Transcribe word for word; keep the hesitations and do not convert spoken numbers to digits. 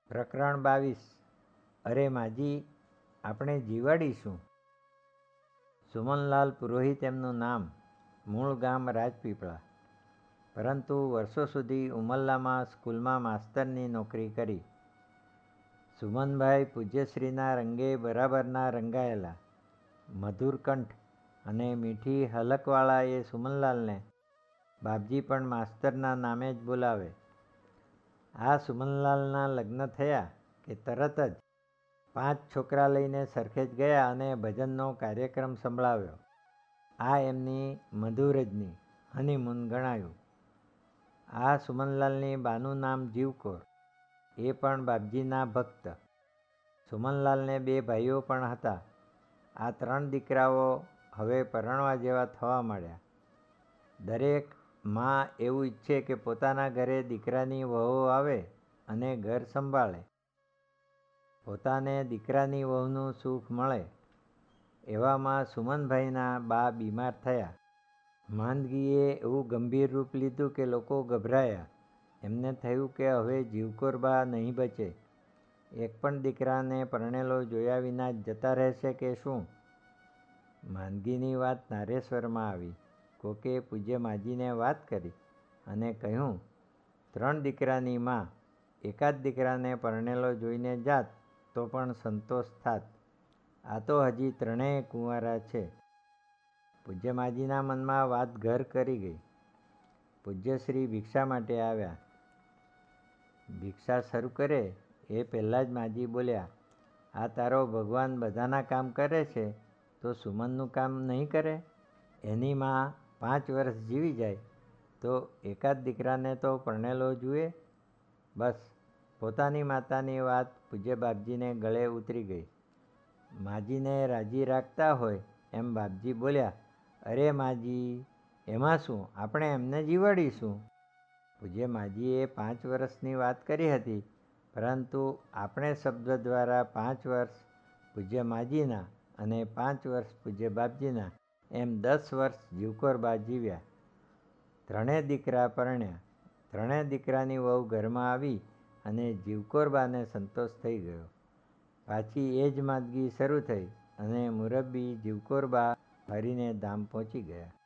પ્રકરણ બાવીસ. અરે માજી, આપણે જીવાડીશું. સુમનલાલ પુરોહિત એમનું નામ. મૂળ ગામ રાજપીપળા. પરંતુ વર્ષો સુધી ઉમરલામાં સ્કૂલમાં માસ્તરની નોકરી કરી. સુમનભાઈ પૂજ્યશ્રીના રંગે બરાબરના રંગાયેલા. મધુર કંઠ અને મીઠી હલકવાળા એ સુમનલાલને બાપજી પણ માસ્તરના નામે જ બોલાવે. આ સુમનલાલના લગ્ન થયા કે તરત જ પાંચ છોકરા લઈને સરખેજ ગયા અને ભજનનો કાર્યક્રમ સંભળાવ્યો. આ એમની મધુરજની હનીમૂન ગણાયું. આ સુમનલાલની બાનું નામ જીવકોર, એ પણ બાપજીના ભક્ત. સુમનલાલને બે ભાઈઓ પણ હતા. આ ત્રણ દીકરાઓ હવે પરણવા જેવા થવા માંડ્યા. દરેક મા એવું ઈચ્છે કે પોતાના ઘરે દીકરાની વહુ આવે અને ઘર સંભાળે, પોતાને દીકરાની વહુનું સુખ મળે. એવામાં સુમનભાઈના બા બીમાર થયા. માંદગીએ એવું ગંભીર રૂપ લીધું કે લોકો ગભરાયા. એમને થયું કે હવે જીવકોર બા નહીં બચે. એક પણ દીકરાને પરણેલો જોયા વિના જ જતા રહેશે કે શું? માંદગીની વાત નારેશ્વરમાં આવી. કોકે પૂજ્ય માજીને વાત કરી અને કહ્યું, ત્રણ દીકરાની મા એકાદ દીકરાને પરણેલો જોઈને જાત તો પણ સંતોષ થાત. આ તો હજી ત્રણેય કુંવારા છે. પૂજ્ય માજીના મનમાં વાત ઘર કરી ગઈ. પૂજ્યશ્રી ભિક્ષા માટે આવ્યા. ભિક્ષા શરૂ કરે એ પહેલાં જ માજી બોલ્યા, આ તારો ભગવાન બધાના કામ કરે છે તો સુમનનું કામ નહીં કરે? એની મા પાંચ વર્ષ જીવી જાય તો એકાદ દીકરાને તો પરણેલો જુએ. બસ પોતાની માતાની વાત પૂજ્ય બાપજીને ગળે ઉતરી ગઈ. માજીને રાજી રાખતા હોય એમ બાપજી બોલ્યા, અરે માજી, એમાં શું, આપણે એમને જીવાડીશું. પૂજ્ય માજીએ પાંચ વર્ષની વાત કરી હતી, પરંતુ આપણે શબ્દ દ્વારા પાંચ વર્ષ પૂજ્ય માજીના અને પાંચ વર્ષ પૂજ્ય બાપજીના એમ દસ વર્ષ જીવકોર બા જીવ્યા. ત્રણેય દીકરા પરણ્યા. ત્રણેય દીકરાની વહુ ઘરમાં આવી અને જીવકોર બાને સંતોષ થઈ ગયો. પાછી એ જ માંદગી શરૂ થઈ અને મુરબ્બી જીવકોર બા ફરીને ધામ પહોંચી ગયા.